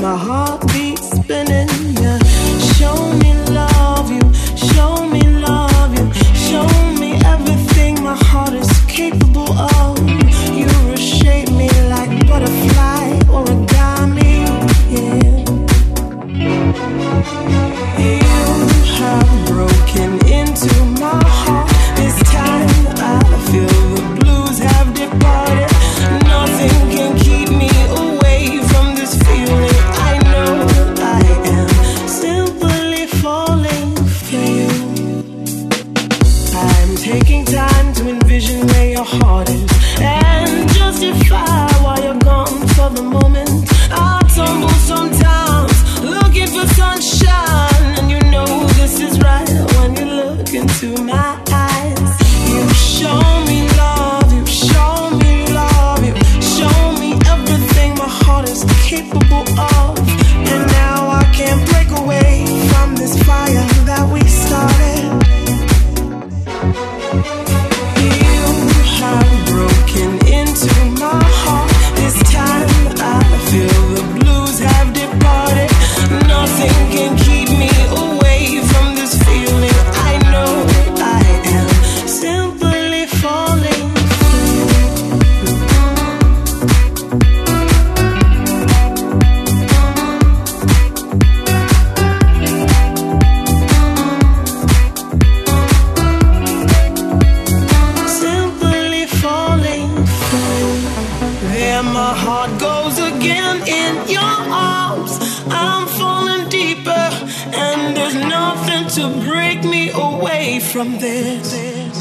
my heartbeat spinning. Yeah, show me love you, show me love you, show me everything my heart is capable of. You reshape me like butterfly origami. Yeah, you have broken into my heart. This time I feel the blues have departed. Nothing can keep me away from this feeling. I know I am simply falling for you. I'm taking time to envision where your heart is and justify why you're gone for the moment. I tumble sometimes looking for sunshine, and you know this is right when you look into my eyes. You show me love, you show me love, you show me everything my heart is capable of. And now I can't break away from this fire that we started. You have broken into my heart. This time I feel the blues have departed. Nothing can keep me away from this feeling. I know I am simply falling for you. Simply falling for you. There my heart goes again in your arms. I'm falling deeper, and there's nothing to break me away from this.